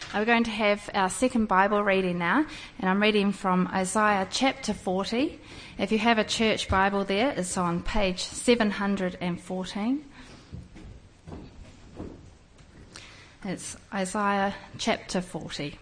We're going to have our second Bible reading now, and I'm reading from Isaiah chapter 40. If you have a church Bible there, it's on page 714. It's Isaiah chapter 40.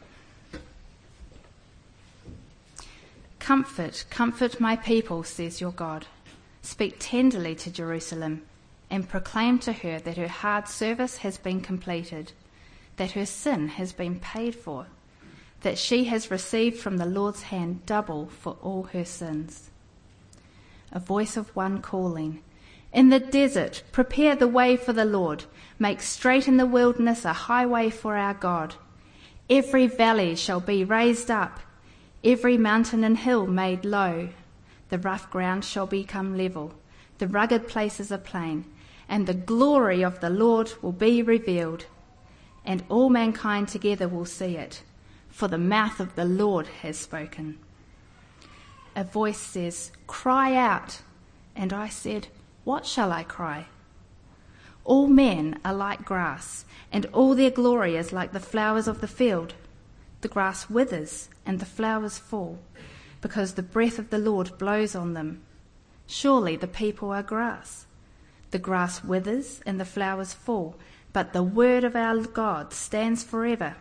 Comfort, comfort my people, says your God. Speak tenderly to Jerusalem and proclaim to her that her hard service has been completed, that her sin has been paid for, that she has received from the Lord's hand double for all her sins. A voice of one calling, in the desert, prepare the way for the Lord, make straight in the wilderness a highway for our God. Every valley shall be raised up, every mountain and hill made low. The rough ground shall become level, the rugged places a plain, and the glory of the Lord will be revealed. And all mankind together will see it, for the mouth of the Lord has spoken. A voice says, cry out. And I said, what shall I cry? All men are like grass, and all their glory is like the flowers of the field. The grass withers, and the flowers fall, because the breath of the Lord blows on them. Surely the people are grass. The grass withers, and the flowers fall, but the word of our God stands forever.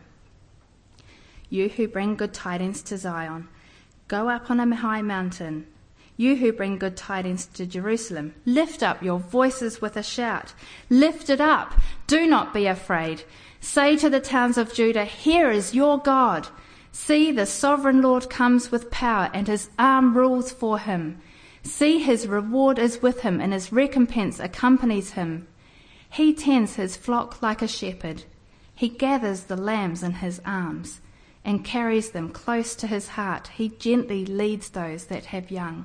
You who bring good tidings to Zion, go up on a high mountain. You who bring good tidings to Jerusalem, lift up your voices with a shout. Lift it up, do not be afraid. Say to the towns of Judah, here is your God. See, the sovereign Lord comes with power, and his arm rules for him. See, his reward is with him, and his recompense accompanies him. He tends his flock like a shepherd. He gathers the lambs in his arms and carries them close to his heart. He gently leads those that have young.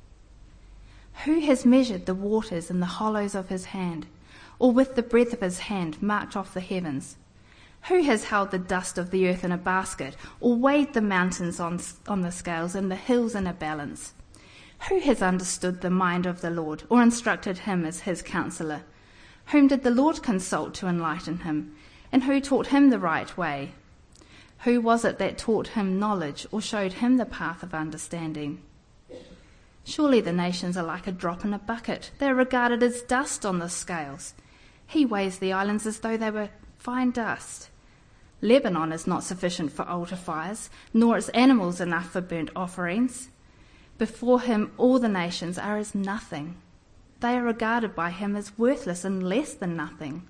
Who has measured the waters in the hollows of his hand, or with the breadth of his hand marked off the heavens? Who has held the dust of the earth in a basket, or weighed the mountains on the scales and the hills in a balance? Who has understood the mind of the Lord, or instructed him as his counselor? Whom did the Lord consult to enlighten him? And who taught him the right way? Who was it that taught him knowledge, or showed him the path of understanding? Surely the nations are like a drop in a bucket. They are regarded as dust on the scales. He weighs the islands as though they were fine dust. Lebanon is not sufficient for altar fires, nor its animals enough for burnt offerings. Before him all the nations are as nothing. They are regarded by him as worthless and less than nothing.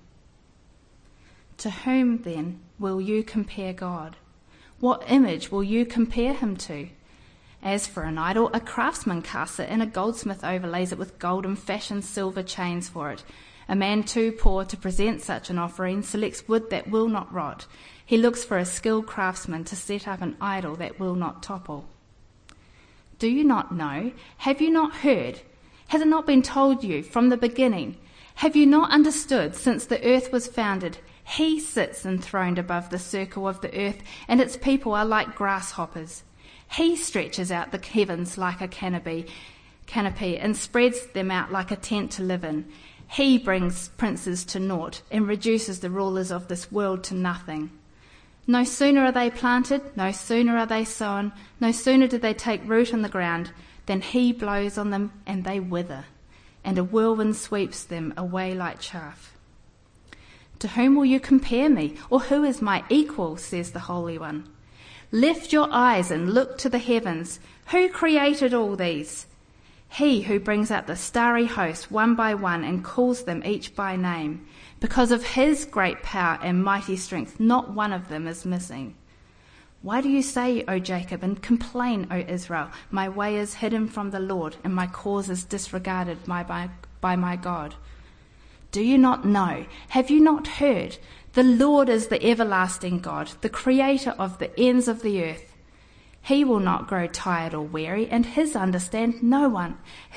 To whom, then, will you compare God? What image will you compare him to? As for an idol, a craftsman casts it, and a goldsmith overlays it with gold and fashions silver chains for it. A man too poor to present such an offering selects wood that will not rot. He looks for a skilled craftsman to set up an idol that will not topple. Do you not know? Have you not heard? Has it not been told you from the beginning? Have you not understood since the earth was founded? He sits enthroned above the circle of the earth, and its people are like grasshoppers. He stretches out the heavens like a canopy and spreads them out like a tent to live in. He brings princes to naught and reduces the rulers of this world to nothing. No sooner are they planted, no sooner are they sown, no sooner do they take root in the ground, then he blows on them and they wither, and a whirlwind sweeps them away like chaff. To whom will you compare me, or who is my equal, says the Holy One? Lift your eyes and look to the heavens. Who created all these? He who brings out the starry host one by one and calls them each by name. Because of his great power and mighty strength, not one of them is missing. Why do you say, O Jacob, and complain, O Israel, my way is hidden from the Lord, and my cause is disregarded by my God? Do you not know? Have you not heard? The Lord is the everlasting God, the creator of the ends of the earth. He will not grow tired or weary, and his understanding no one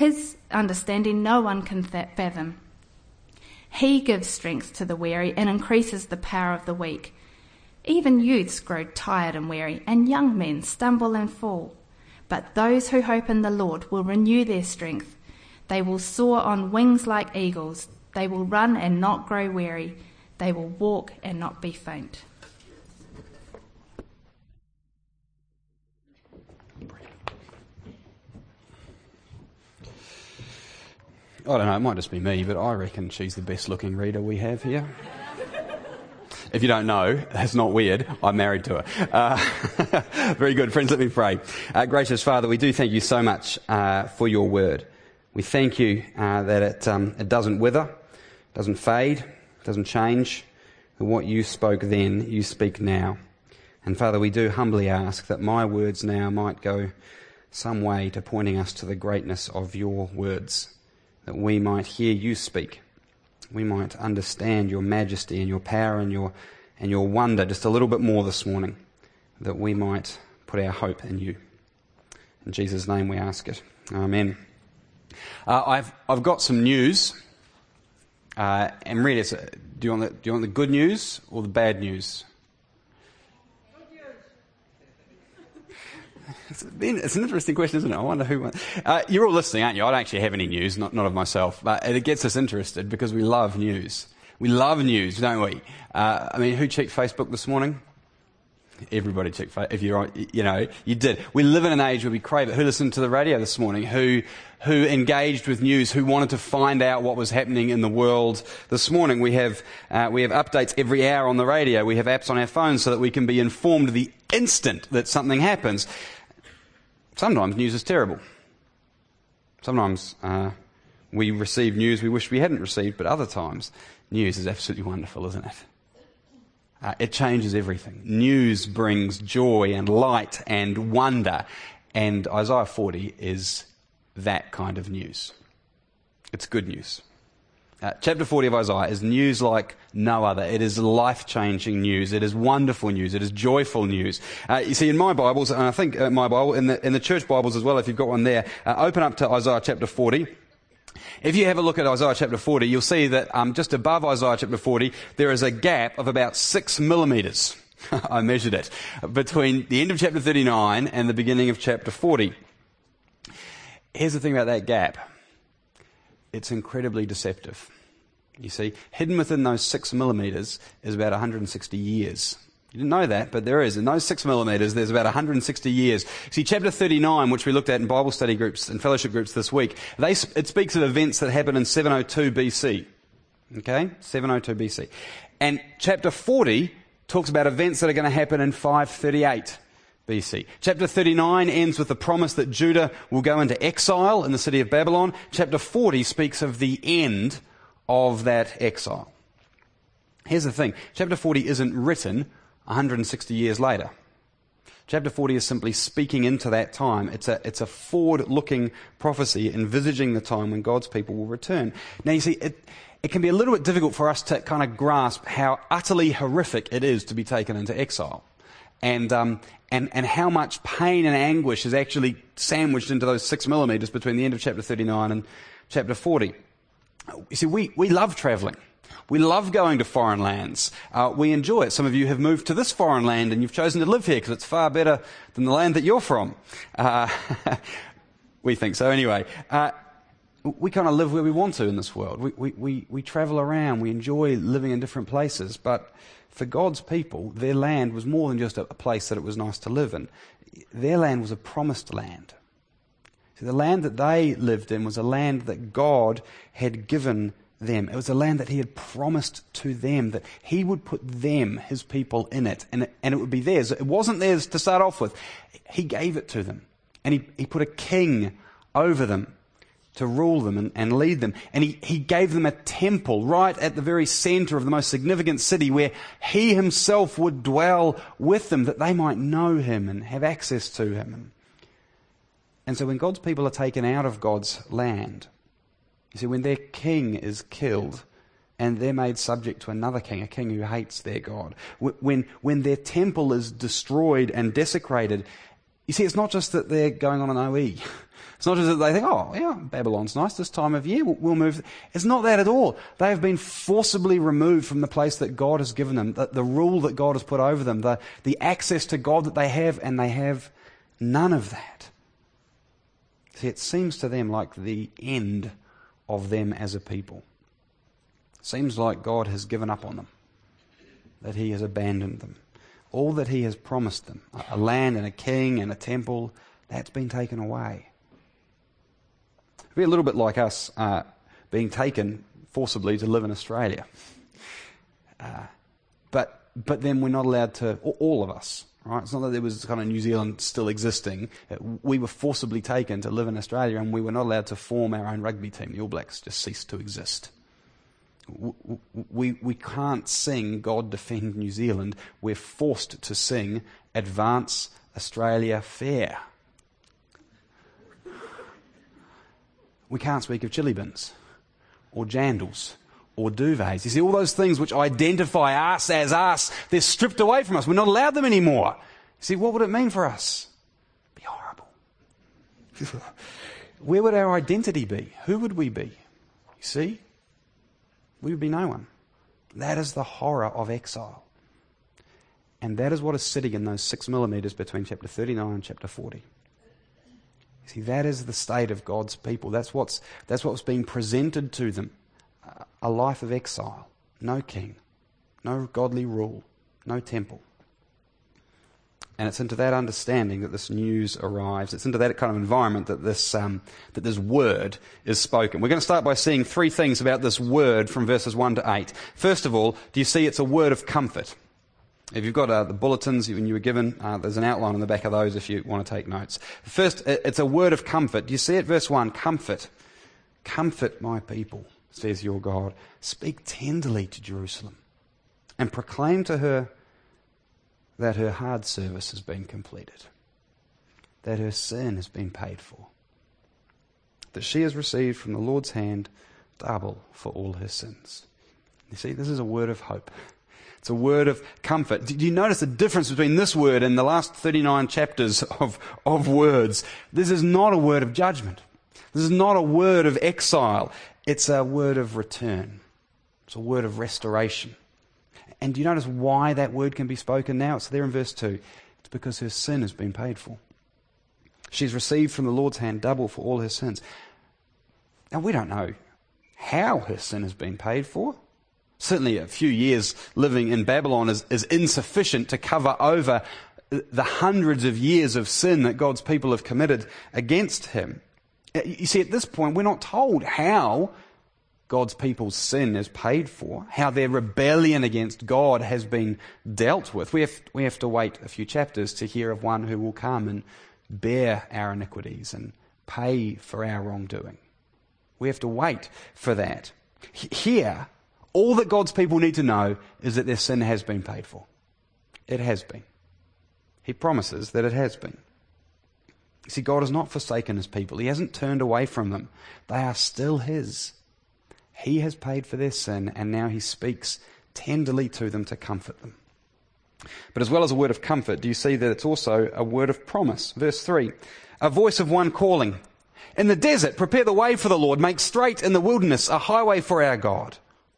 can fathom. He gives strength to the weary and increases the power of the weak. Even youths grow tired and weary, and young men stumble and fall. But those who hope in the Lord will renew their strength. They will soar on wings like eagles. They will run and not grow weary. They will walk and not be faint. I don't know, it might just be me, but I reckon she's the best looking reader we have here. If you don't know, that's not weird. I'm married to her. Very good. Friends, let me pray. Gracious Father, we do thank you so much for your word. We thank you that it doesn't wither, doesn't fade, doesn't change. What you spoke then, you speak now. And Father, we do humbly ask that my words now might go some way to pointing us to the greatness of your words, that we might hear you speak. We might understand your majesty and your power and your wonder just a little bit more this morning, that we might put our hope in you. In Jesus' name we ask it. Amen. I've got some news, and really, do you want the good news or the bad news? It's an interesting question, isn't it? I wonder who... you're all listening, aren't you? I don't actually have any news, not of myself, but it gets us interested because we love news. We love news, don't we? Who checked Facebook this morning? Everybody checked Facebook. If you're, you did. We live in an age where we crave it. Who listened to the radio this morning? Who engaged with news? Who wanted to find out what was happening in the world this morning? We have updates every hour on the radio. We have apps on our phones so that we can be informed the instant that something happens. Sometimes news is terrible. Sometimes we receive news we wish we hadn't received, but other times news is absolutely wonderful, isn't it? It changes everything. News brings joy and light and wonder, and Isaiah 40 is that kind of news. It's good news. Chapter 40 of Isaiah is news like no other. It is life-changing news. It is wonderful news. It is joyful news. You see, in my Bibles, and I think my Bible, in the church Bibles as well, if you've got one there, open up to Isaiah chapter 40. If you have a look at Isaiah chapter 40, you'll see that just above Isaiah chapter 40, there is a gap of about 6 millimetres. I measured it, between the end of chapter 39 and the beginning of chapter 40. Here's the thing about that gap. It's incredibly deceptive. You see, hidden within those 6 millimetres is about 160 years. You didn't know that, but there is. In those 6 millimetres, there's about 160 years. See, chapter 39, which we looked at in Bible study groups and fellowship groups this week, it speaks of events that happened in 702 BC. Okay? 702 BC. And chapter 40 talks about events that are going to happen in 538 BC. Chapter 39 ends with the promise that Judah will go into exile in the city of Babylon. Chapter 40 speaks of the end of that exile. Here's the thing. Chapter 40 isn't written 160 years later. Chapter 40 is simply speaking into that time. It's a forward-looking prophecy envisaging the time when God's people will return. Now you see, it can be a little bit difficult for us to kind of grasp how utterly horrific it is to be taken into exile. And how much pain and anguish is actually sandwiched into those 6 millimetres between the end of chapter 39 and chapter 40. You see, we love travelling. We love going to foreign lands. We enjoy it. Some of you have moved to this foreign land and you've chosen to live here because it's far better than the land that you're from. We think so anyway. We kind of live where we want to in this world. We travel around. We enjoy living in different places. But for God's people, their land was more than just a place that it was nice to live in. Their land was a promised land. See, the land that they lived in was a land that God had given them. It was a land that he had promised to them, that he would put them, his people, in it, and it would be theirs. It wasn't theirs to start off with. He gave it to them, and he put a king over them to rule them and lead them. And he gave them a temple right at the very centre of the most significant city where he himself would dwell with them, that they might know him and have access to him. And so when God's people are taken out of God's land, you see, when their king is killed and they're made subject to another king, a king who hates their God, when their temple is destroyed and desecrated, you see, it's not just that they're going on an OE. It's not just that they think, oh, yeah, Babylon's nice this time of year, we'll move. It's not that at all. They have been forcibly removed from the place that God has given them, the rule that God has put over them, the access to God that they have, and they have none of that. See, it seems to them like the end of them as a people. It seems like God has given up on them, that he has abandoned them. All that he has promised them, a land and a king and a temple, that's been taken away. Be a little bit like us being taken forcibly to live in Australia. But then we're not allowed to, all of us, right? It's not that there was kind of New Zealand still existing. We were forcibly taken to live in Australia, and we were not allowed to form our own rugby team. The All Blacks just ceased to exist. We can't sing God Defend New Zealand. We're forced to sing Advance Australia Fair. We can't speak of chili bins or jandals or duvets. You see, all those things which identify us as us, they're stripped away from us. We're not allowed them anymore. You see, what would it mean for us? Be horrible. Where would our identity be? Who would we be? You see? We would be no one. That is the horror of exile. And that is what is sitting in those 6 millimeters between chapter 39 and chapter 40. You see, that is the state of God's people. That's what's being presented to them. A life of exile. No king. No godly rule. No temple. And it's into that understanding that this news arrives. It's into that kind of environment that this word is spoken. We're going to start by seeing 3 things about this word from verses 1 to 8. First of all, do you see it's a word of comfort? If you've got the bulletins when you were given, there's an outline on the back of those if you want to take notes. First, it's a word of comfort. Do you see it? Verse 1, comfort. Comfort my people, says your God. Speak tenderly to Jerusalem and proclaim to her that her hard service has been completed, that her sin has been paid for, that she has received from the Lord's hand double for all her sins. You see, this is a word of hope. It's a word of comfort. Do you notice the difference between this word and the last 39 chapters of words? This is not a word of judgment. This is not a word of exile. It's a word of return. It's a word of restoration. And do you notice why that word can be spoken now? It's there in verse 2. It's because her sin has been paid for. She's received from the Lord's hand double for all her sins. Now, we don't know how her sin has been paid for. Certainly a few years living in Babylon is insufficient to cover over the hundreds of years of sin that God's people have committed against him. You see, at this point, we're not told how God's people's sin is paid for, how their rebellion against God has been dealt with. We have to wait a few chapters to hear of one who will come and bear our iniquities and pay for our wrongdoing. We have to wait for that. Here, all that God's people need to know is that their sin has been paid for. It has been. He promises that it has been. You see, God has not forsaken his people. He hasn't turned away from them. They are still his. He has paid for their sin, and now he speaks tenderly to them to comfort them. But as well as a word of comfort, do you see that it's also a word of promise? Verse 3, a voice of one calling, in the desert, prepare the way for the Lord, make straight in the wilderness a highway for our God.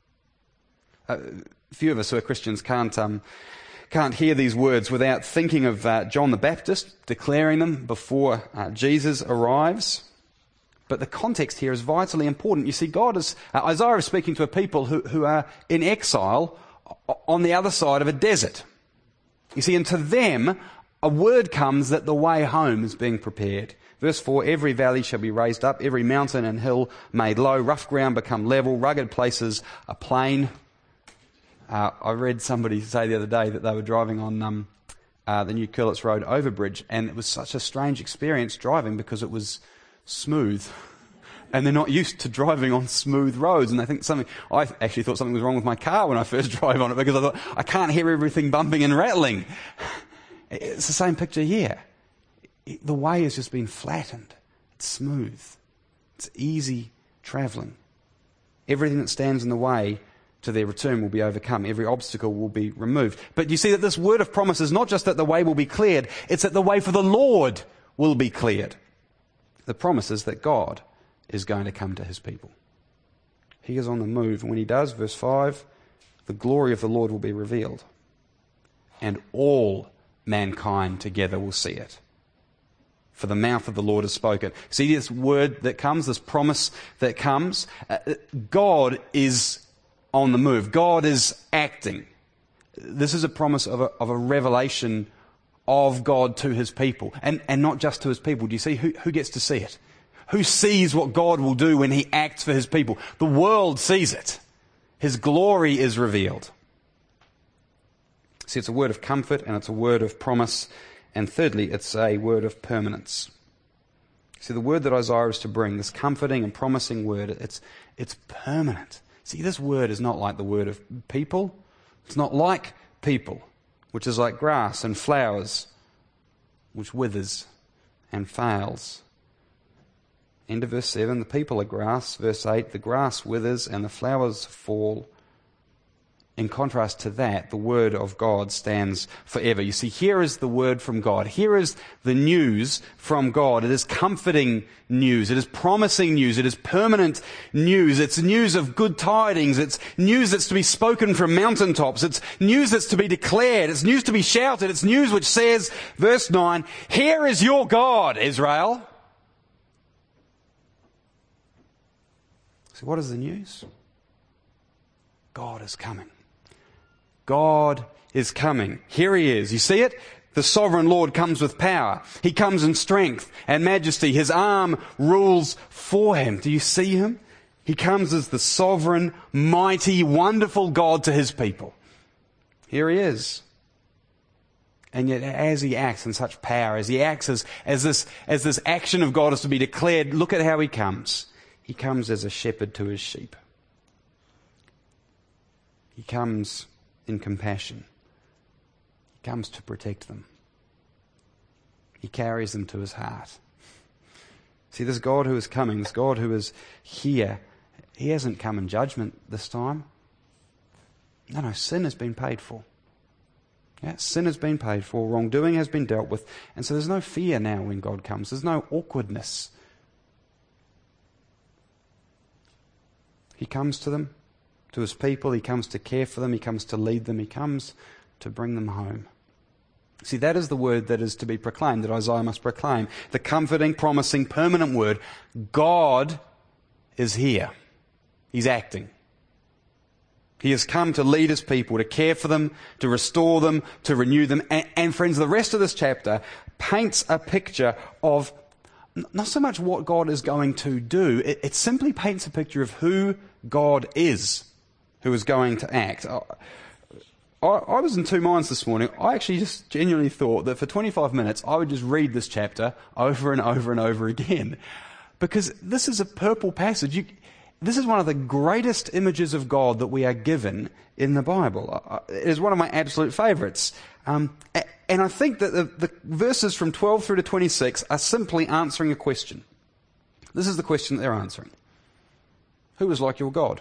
A few of us who are Christians can't hear these words without thinking of John the Baptist declaring them before Jesus arrives. But the context here is vitally important. You see, Isaiah is speaking to a people who are in exile on the other side of a desert. You see, and to them, a word comes that the way home is being prepared. Verse 4, every valley shall be raised up, every mountain and hill made low, rough ground become level, rugged places a plain. I read somebody say the other day that they were driving on the new Curlitz Road overbridge, and it was such a strange experience driving because it was smooth. And they're not used to driving on smooth roads, and I actually thought something was wrong with my car when I first drove on it, because I thought, I can't hear everything bumping and rattling. It's the same picture here. The way has just been flattened. It's smooth. It's easy travelling. Everything that stands in the way to their return will be overcome. Every obstacle will be removed. But you see that this word of promise is not just that the way will be cleared, it's that the way for the Lord will be cleared. The promise is that God is going to come to his people. He is on the move, and when he does, verse 5, the glory of the Lord will be revealed, and all mankind together will see it. For the mouth of the Lord has spoken. See this word that comes, this promise that comes? God is on the move. God is acting. This is a promise of a revelation of God to his people. And not just to his people. Do you see who gets to see it? Who sees what God will do when he acts for his people? The world sees it. His glory is revealed. See, it's a word of comfort and it's a word of promise. And thirdly, it's a word of permanence. See, the word that Isaiah is to bring, this comforting and promising word, it's permanent. See, this word is not like the word of people. It's not like people, which is like grass and flowers, which withers and fails. End of verse 7, the people are grass. Verse 8, the grass withers and the flowers fall. In contrast to that, the word of God stands forever. You see, here is the word from God. Here is the news from God. It is comforting news. It is promising news. It is permanent news. It's news of good tidings. It's news that's to be spoken from mountaintops. It's news that's to be declared. It's news to be shouted. It's news which says, verse 9, here is your God, Israel. So what is the news? God is coming. God is coming. Here he is. You see it? The sovereign Lord comes with power. He comes in strength and majesty. His arm rules for him. Do you see him? He comes as the sovereign, mighty, wonderful God to his people. Here he is. And yet as he acts in such power, as he acts as this action of God is to be declared, look at how he comes. He comes as a shepherd to his sheep. He comes in compassion. He comes to protect them. He carries them to his heart. See, this God who is coming, this God who is here, he hasn't come in judgment this time. No, sin has been paid for. Yeah, sin has been paid for, wrongdoing has been dealt with, and so there's no fear now when God comes. There's no awkwardness. He comes to them, to his people. He comes to care for them. He comes to lead them. He comes to bring them home. See, that is the word that is to be proclaimed, that Isaiah must proclaim. The comforting, promising, permanent word. God is here. He's acting. He has come to lead his people, to care for them, to restore them, to renew them. And friends, the rest of this chapter paints a picture of not so much what God is going to do. It simply paints a picture of who God is, who is going to act. I was in two minds this morning. I actually just genuinely thought that for 25 minutes I would just read this chapter over and over and over again. Because this is a purple passage. This is one of the greatest images of God that we are given in the Bible. It is one of my absolute favourites. And I think that the verses from 12 through to 26 are simply answering a question. This is the question that they're answering. Who is like your God?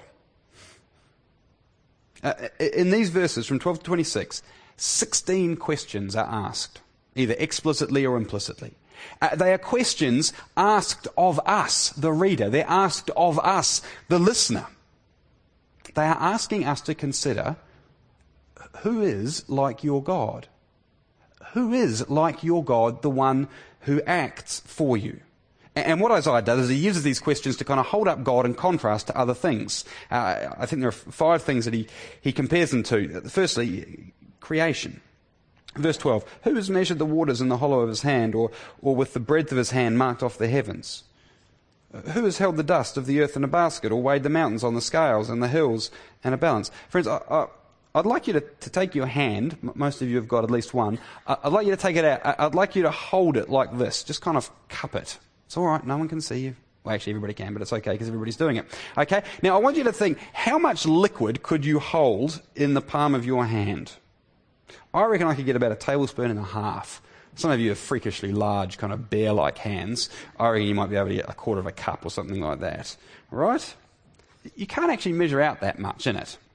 In these verses from 12 to 26, 16 questions are asked, either explicitly or implicitly. They are questions asked of us, the reader. They're asked of us, the listener. They are asking us to consider, who is like your God? Who is like your God, the one who acts for you? And what Isaiah does is he uses these questions to kind of hold up God in contrast to other things. I think there are 5 things that he compares them to. Firstly, creation. Verse 12, who has measured the waters in the hollow of his hand, or with the breadth of his hand marked off the heavens? Who has held the dust of the earth in a basket, or weighed the mountains on the scales and the hills in a balance? Friends, I'd like you to take your hand. Most of you have got at least one. I'd like you to take it out. I'd like you to hold it like this. Just kind of cup it. It's all right. No one can see you. Well, actually, everybody can, but it's okay because everybody's doing it. Okay? Now, I want you to think, how much liquid could you hold in the palm of your hand? I reckon I could get about a tablespoon and a half. Some of you have freakishly large, kind of bear-like hands. I reckon you might be able to get a quarter of a cup or something like that. Right? You can't actually measure out that much in it.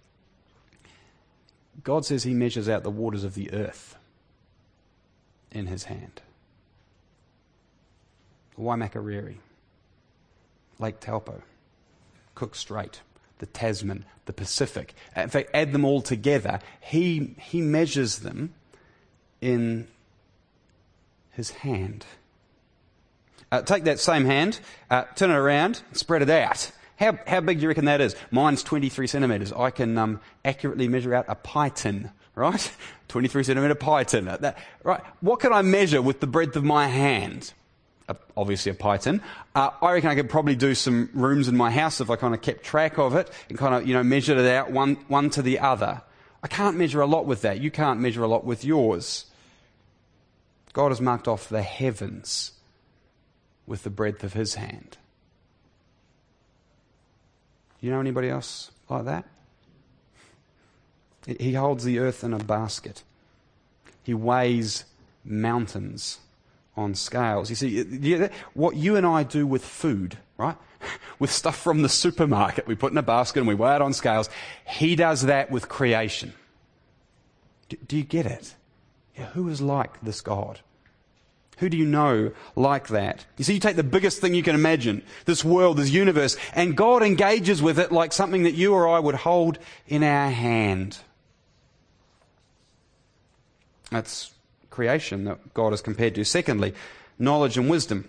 God says he measures out the waters of the earth in his hand. Waimakariri, Lake Taupo, Cook Strait, the Tasman, the Pacific. In fact, add them all together. He measures them in his hand. Take that same hand, turn it around, spread it out. How big do you reckon that is? Mine's 23 centimetres. I can accurately measure out a pie tin, right? 23 centimetre pie tin. Right? What can I measure with the breadth of my hand? obviously a pie tin. I reckon I could probably do some rooms in my house if I kind of kept track of it and kind of, measured it out one to the other. I can't measure a lot with that. You can't measure a lot with yours. God has marked off the heavens with the breadth of his hand. You know anybody else like that? He holds the earth in a basket. He weighs mountains on scales. You see, what you and I do with food, right? With stuff from the supermarket, we put in a basket and we weigh it on scales. He does that with creation. Do you get it? Yeah, who is like this God? Who do you know like that? You see, you take the biggest thing you can imagine, this world, this universe, and God engages with it like something that you or I would hold in our hand. That's creation that God is compared to. Secondly, knowledge and wisdom.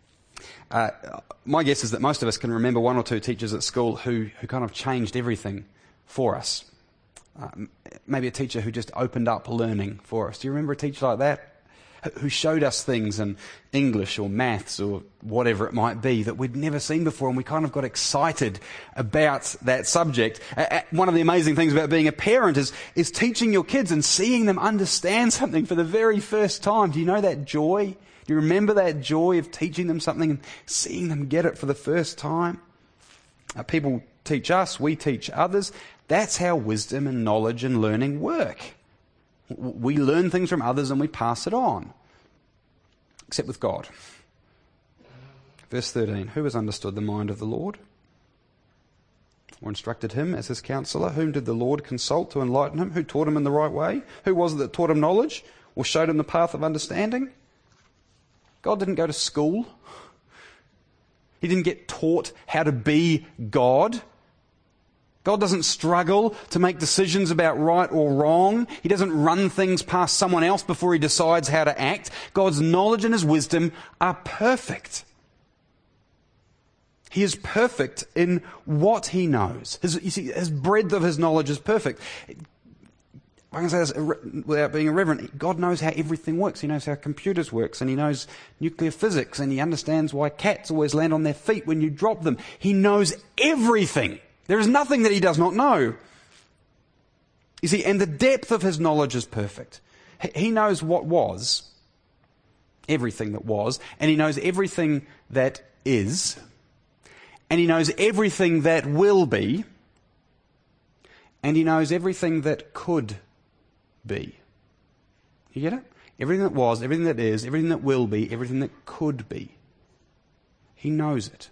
My guess is that most of us can remember one or two teachers at school who kind of changed everything for us. Maybe a teacher who just opened up learning for us. Do you remember a teacher like that? Who showed us things in English or maths or whatever it might be that we'd never seen before, and we kind of got excited about that subject. One of the amazing things about being a parent is teaching your kids and seeing them understand something for the very first time. Do you know that joy? Do you remember that joy of teaching them something and seeing them get it for the first time? People teach us, we teach others. That's how wisdom and knowledge and learning work. We learn things from others and we pass it on. Except with God. Verse 13, who has understood the mind of the Lord? Or instructed him as his counselor? Whom did the Lord consult to enlighten him? Who taught him in the right way? Who was it that taught him knowledge? Or showed him the path of understanding? God didn't go to school. He didn't get taught how to be God. God doesn't struggle to make decisions about right or wrong. He doesn't run things past someone else before he decides how to act. God's knowledge and his wisdom are perfect. He is perfect in what he knows. His breadth of his knowledge is perfect. I can say this without being irreverent. God knows how everything works. He knows how computers work, and he knows nuclear physics, and he understands why cats always land on their feet when you drop them. He knows everything. There is nothing that he does not know. You see, and the depth of his knowledge is perfect. He knows what was, everything that was, and he knows everything that is, and he knows everything that will be, and he knows everything that could be. You get it? Everything that was, everything that is, everything that will be, everything that could be. He knows it.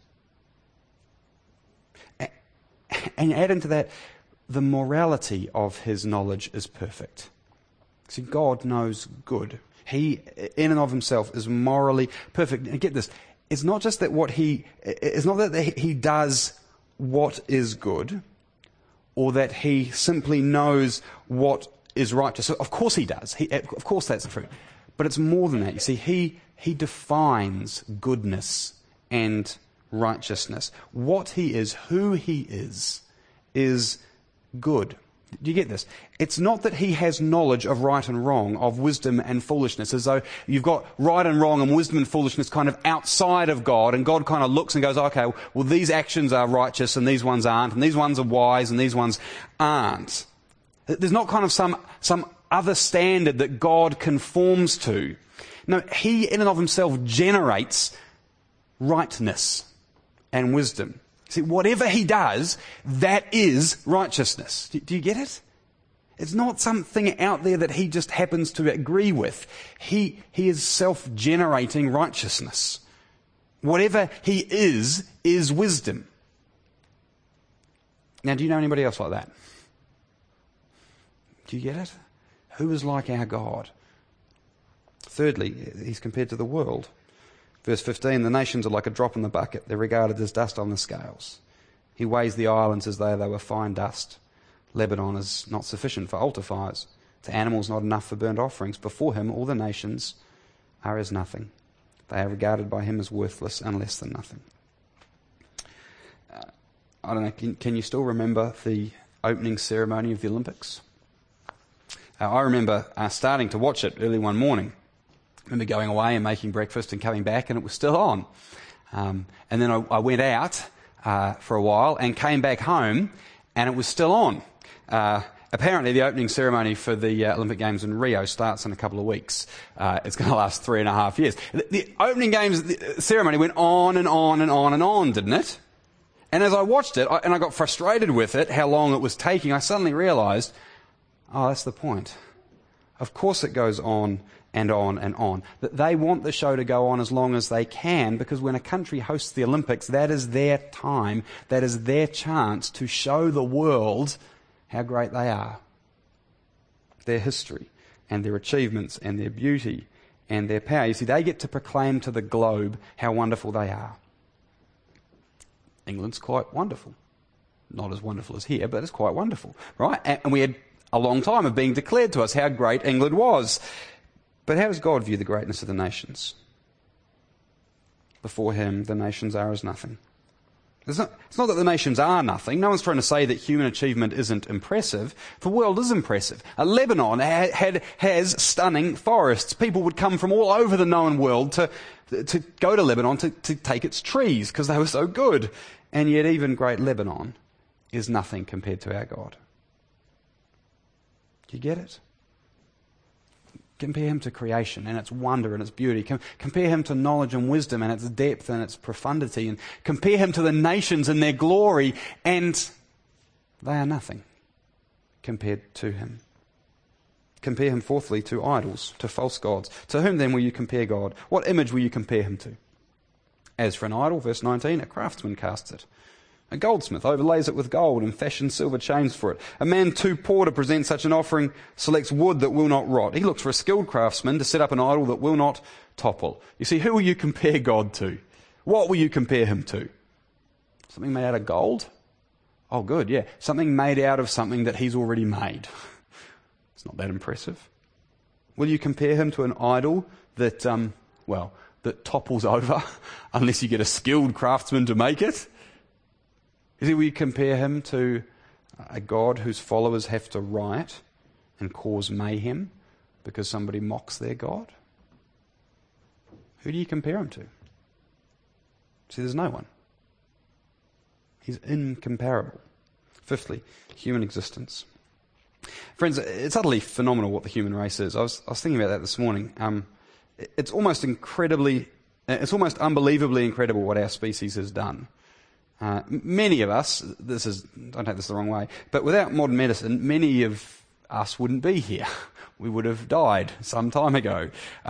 And add into that, the morality of his knowledge is perfect. See, God knows good. He, in and of himself, is morally perfect. And get this, it's not just that it's not that he does what is good, or that he simply knows what is righteous. So of course he does. Of course that's true. But it's more than that. You see, he defines goodness and righteousness. What he is, who he is good. Do you get this? It's not that he has knowledge of right and wrong, of wisdom and foolishness, as though you've got right and wrong and wisdom and foolishness kind of outside of God, and God kind of looks and goes, okay, well, these actions are righteous and these ones aren't, and these ones are wise and these ones aren't. There's not kind of some other standard that God conforms to. No, he in and of himself generates rightness and wisdom. See, whatever he does, that is righteousness. Do you get it? It's not something out there that he just happens to agree with. He is self-generating righteousness. Whatever he is wisdom. Now, do you know anybody else like that? Do you get it? Who is like our God? Thirdly, he's compared to the world. Verse 15, the nations are like a drop in the bucket. They're regarded as dust on the scales. He weighs the islands as though they were fine dust. Lebanon is not sufficient for altar fires. To animals not enough for burnt offerings. Before him all the nations are as nothing. They are regarded by him as worthless and less than nothing. I don't know, can you still remember the opening ceremony of the Olympics? I remember starting to watch it early one morning. I remember going away and making breakfast and coming back and it was still on. And then I went out for a while and came back home and it was still on. Apparently the opening ceremony for the Olympic Games in Rio starts in a couple of weeks. It's going to last 3.5 years. The opening Games ceremony went on and on and on and on, didn't it? And as I watched it, and I got frustrated with it, how long it was taking, I suddenly realised, oh, that's the point. Of course it goes on and on and on. That they want the show to go on as long as they can, because when a country hosts the Olympics, that is their time, that is their chance to show the world how great they are. Their history and their achievements and their beauty and their power. You see, they get to proclaim to the globe how wonderful they are. England's quite wonderful. Not as wonderful as here, but it's quite wonderful, right? And we had a long time of being declared to us how great England was. But how does God view the greatness of the nations? Before him, the nations are as nothing. It's not that the nations are nothing. No one's trying to say that human achievement isn't impressive. The world is impressive. Lebanon has stunning forests. People would come from all over the known world to go to Lebanon to take its trees because they were so good. And yet even great Lebanon is nothing compared to our God. Do you get it? Compare him to creation and its wonder and its beauty. Compare him to knowledge and wisdom and its depth and its profundity. And compare him to the nations and their glory, and they are nothing compared to him. Compare him, fourthly, to idols, to false gods. To whom then will you compare God? What image will you compare him to? As for an idol, verse 19, a craftsman casts it. A goldsmith overlays it with gold and fashions silver chains for it. A man too poor to present such an offering selects wood that will not rot. He looks for a skilled craftsman to set up an idol that will not topple. You see, who will you compare God to? What will you compare him to? Something made out of gold? Oh, good, yeah. Something made out of something that he's already made. It's not that impressive. Will you compare him to an idol that, that topples over unless you get a skilled craftsman to make it? Will you compare him to a God whose followers have to riot and cause mayhem because somebody mocks their God? Who do you compare him to? See, there's no one. He's incomparable. Fifthly, human existence. Friends, it's utterly phenomenal what the human race is. I was thinking about that this morning. It's almost unbelievably incredible what our species has done. Many of us, don't take this the wrong way, but without modern medicine, many of us wouldn't be here. We would have died some time ago.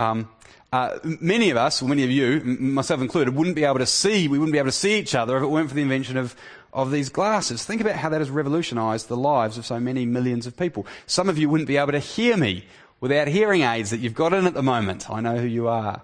Many of us, or many of you, myself included, we wouldn't be able to see each other if it weren't for the invention of these glasses. Think about how that has revolutionised the lives of so many millions of people. Some of you wouldn't be able to hear me without hearing aids that you've got in at the moment. I know who you are.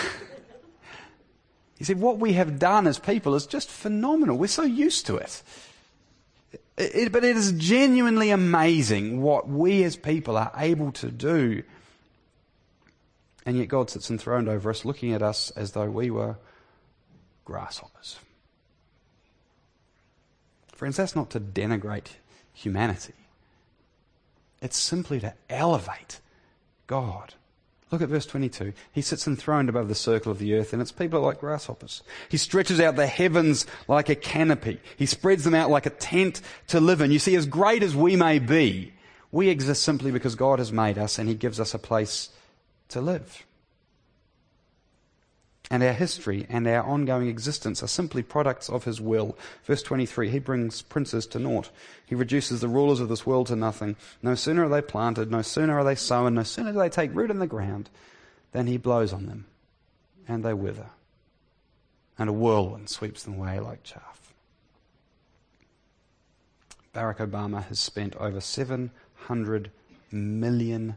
You see, what we have done as people is just phenomenal. We're so used to it. But it is genuinely amazing what we as people are able to do. And yet God sits enthroned over us, looking at us as though we were grasshoppers. Friends, that's not to denigrate humanity. It's simply to elevate God. Look at verse 22. He sits enthroned above the circle of the earth, and its people are like grasshoppers. He stretches out the heavens like a canopy. He spreads them out like a tent to live in. You see, as great as we may be, we exist simply because God has made us, and he gives us a place to live. And our history and our ongoing existence are simply products of his will. Verse 23, he brings princes to naught. He reduces the rulers of this world to nothing. No sooner are they planted, no sooner are they sown, no sooner do they take root in the ground, than he blows on them, and they wither. And a whirlwind sweeps them away like chaff. Barack Obama has spent over $700 million.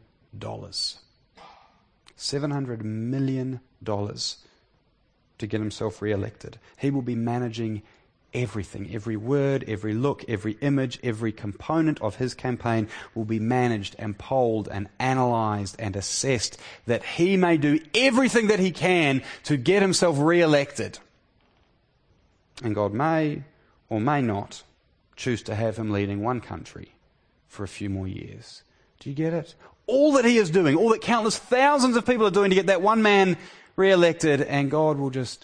$700 million to get himself re-elected. He will be managing everything. Every word, every look, every image, every component of his campaign will be managed and polled and analysed and assessed, that he may do everything that he can to get himself re-elected. And God may or may not choose to have him leading one country for a few more years. Do you get it? all that he is doing, all that countless thousands of people are doing to get that one man re-elected, and God will just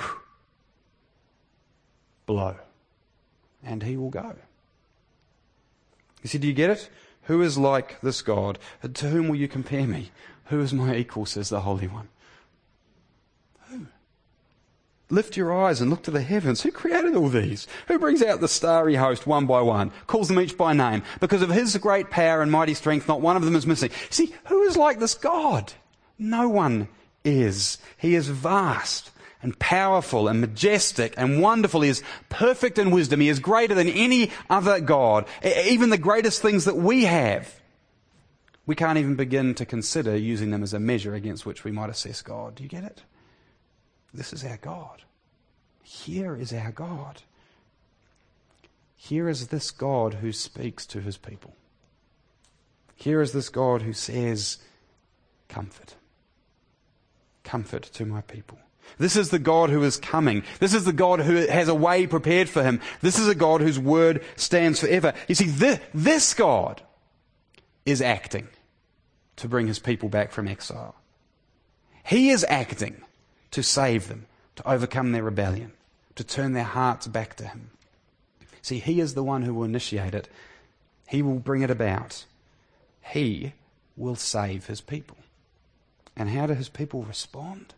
blow, and he will go. You see, do you get it? Who is like this God? To whom will you compare me? Who is my equal, says the Holy One? Who? Lift your eyes and look to the heavens. Who created all these? Who brings out the starry host one by one, calls them each by name? Because of his great power and mighty strength, not one of them is missing. See, who is like this God? No one is. He is vast and powerful and majestic and wonderful. He is perfect in wisdom. He is greater than any other God. Even the greatest things that we have, we can't even begin to consider using them as a measure against which we might assess God. Do you get it? This is our God. Here is our God. Here is this God who speaks to his people. Here is this God who says, comfort. Comfort to my people. This is the God who is coming. This is the God who has a way prepared for him. This is a God whose word stands forever. You see, this God is acting to bring his people back from exile. He is acting to save them, to overcome their rebellion, to turn their hearts back to him. See, he is the one who will initiate it. He will bring it about. He will save his people. And how do his people respond?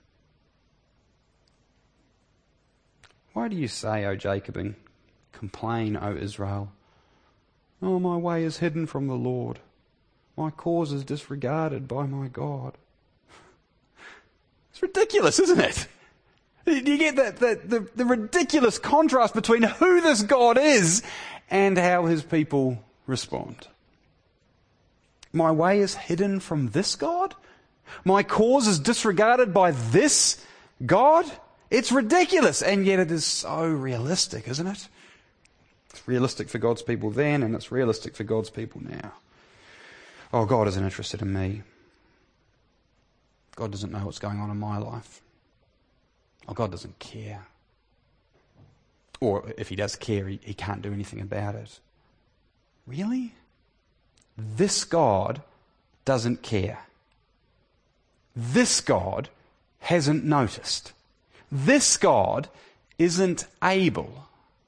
Why do you say, O Jacob, and complain, O Israel? Oh, my way is hidden from the Lord. My cause is disregarded by my God. It's ridiculous, isn't it? Do you get the ridiculous contrast between who this God is and how his people respond? My way is hidden from this God? My cause is disregarded by this God? It's ridiculous, and yet it is so realistic, isn't it? It's realistic for God's people then, and it's realistic for God's people now. Oh, God isn't interested in me. God doesn't know what's going on in my life. Oh, God doesn't care. Or if he does care, he can't do anything about it. Really? This God doesn't care. This God hasn't noticed. This God isn't able.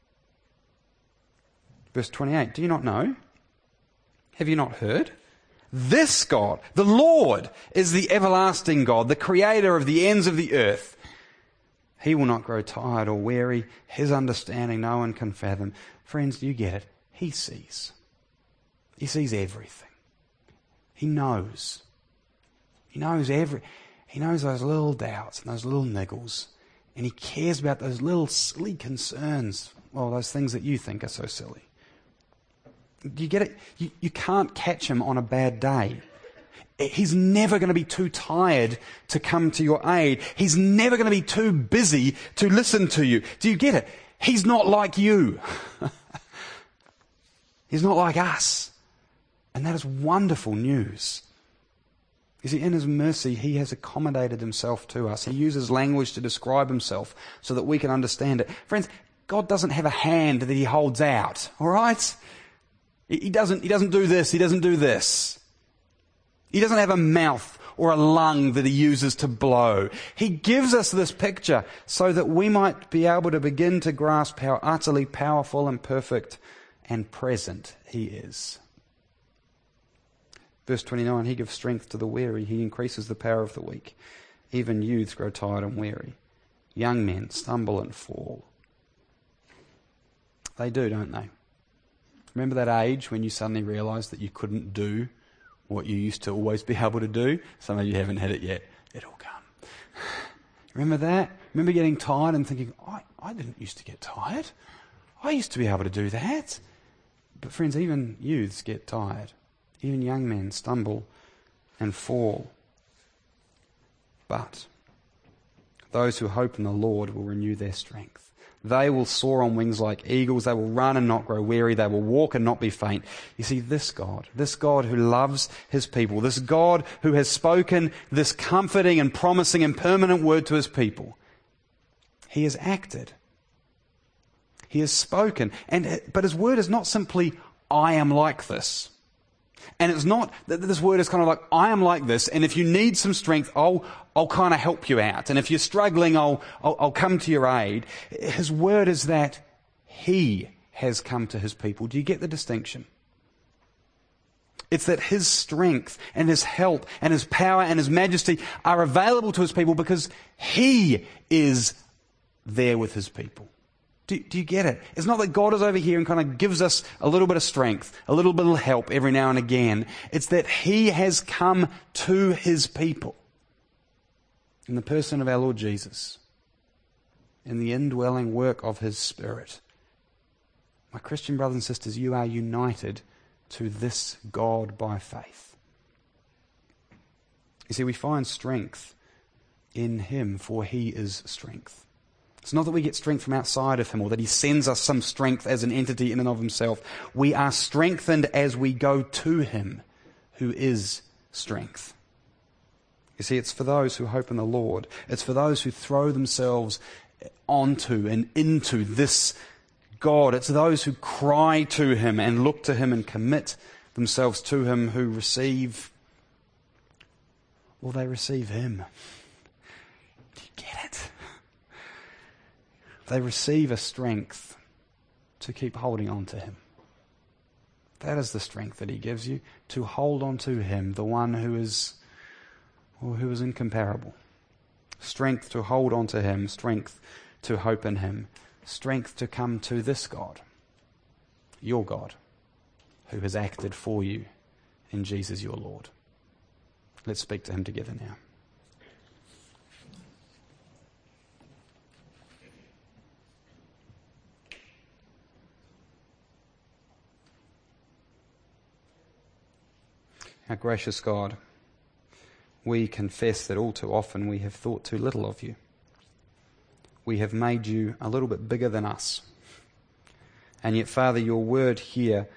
Verse 28, do you not know? Have you not heard? This God, the Lord, is the everlasting God, the creator of the ends of the earth. He will not grow tired or weary. His understanding no one can fathom. Friends, do you get it? He sees. He sees everything. He knows. He knows those little doubts and those little niggles. And he cares about those little silly concerns. Well, those things that you think are so silly. Do you get it? You can't catch him on a bad day. He's never going to be too tired to come to your aid. He's never going to be too busy to listen to you. Do you get it? He's not like you. He's not like us. And that is wonderful news. You see, in his mercy, he has accommodated himself to us. He uses language to describe himself so that we can understand it. Friends, God doesn't have a hand that he holds out, all right? He doesn't do this, he doesn't do this. He doesn't have a mouth or a lung that he uses to blow. He gives us this picture so that we might be able to begin to grasp how utterly powerful and perfect and present he is. Verse 29, he gives strength to the weary. He increases the power of the weak. Even youths grow tired and weary. Young men stumble and fall. They do, don't they? Remember that age when you suddenly realised that you couldn't do what you used to always be able to do? Some of you haven't had it yet. It'll come. Remember that? Remember getting tired and thinking, I didn't used to get tired. I used to be able to do that. But friends, even youths get tired. Even young men stumble and fall. But those who hope in the Lord will renew their strength. They will soar on wings like eagles. They will run and not grow weary. They will walk and not be faint. You see, this God who loves his people, this God who has spoken this comforting and promising and permanent word to his people, he has acted. He has spoken. But his word is not simply, I am like this. And it's not that this word is kind of like, I am like this, and if you need some strength, I'll kind of help you out. And if you're struggling, I'll come to your aid. His word is that he has come to his people. Do you get the distinction? It's that his strength and his help and his power and his majesty are available to his people because he is there with his people. Do you get it? It's not that God is over here and kind of gives us a little bit of strength, a little bit of help every now and again. It's that he has come to his people in the person of our Lord Jesus, in the indwelling work of his Spirit. My Christian brothers and sisters, you are united to this God by faith. You see, we find strength in him, for he is strength. It's not that we get strength from outside of him or that he sends us some strength as an entity in and of himself. We are strengthened as we go to him, who is strength. You see, it's for those who hope in the Lord. It's for those who throw themselves onto and into this God. It's those who cry to him and look to him and commit themselves to him who receive, well, they receive him. Do you get it? They receive a strength to keep holding on to him. That is the strength that he gives you, to hold on to him, the one who is incomparable. Strength to hold on to him, strength to hope in him, strength to come to this God, your God, who has acted for you in Jesus your Lord. Let's speak to him together now. Our gracious God, we confess that all too often we have thought too little of you. We have made you a little bit bigger than us. And yet, Father, your word here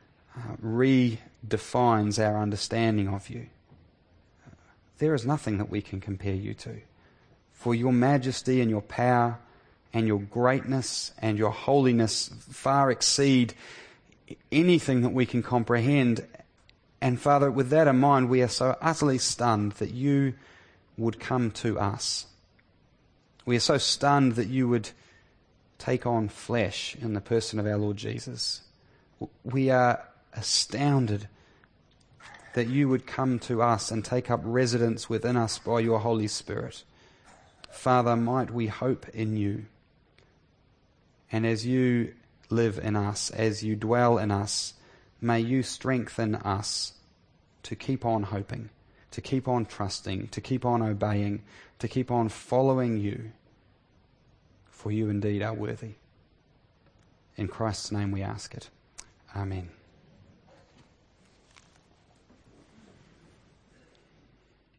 redefines our understanding of you. There is nothing that we can compare you to. For your majesty and your power and your greatness and your holiness far exceed anything that we can comprehend. And Father, with that in mind, we are so utterly stunned that you would come to us. We are so stunned that you would take on flesh in the person of our Lord Jesus. We are astounded that you would come to us and take up residence within us by your Holy Spirit. Father, might we hope in you. And as you live in us, as you dwell in us, may you strengthen us to keep on hoping, to keep on trusting, to keep on obeying, to keep on following you, for you indeed are worthy. In Christ's name we ask it. Amen.